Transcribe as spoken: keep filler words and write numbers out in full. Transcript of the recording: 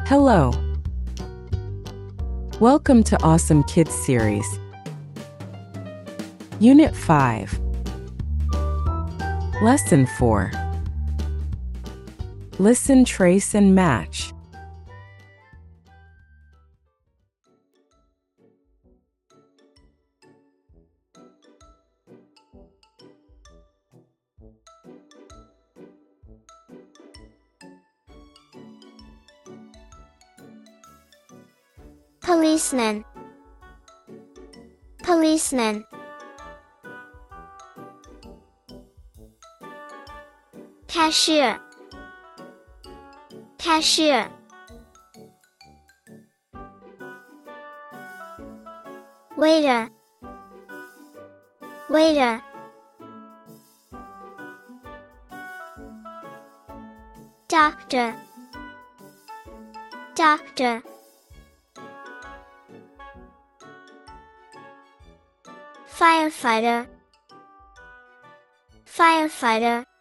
Hello. Welcome to Awesome Kids Series. Unit five. Lesson four. Listen, trace, and match. Policeman, policeman. Cashier, cashier. Waiter, waiter. Doctor, doctor. Firefighter, firefighter.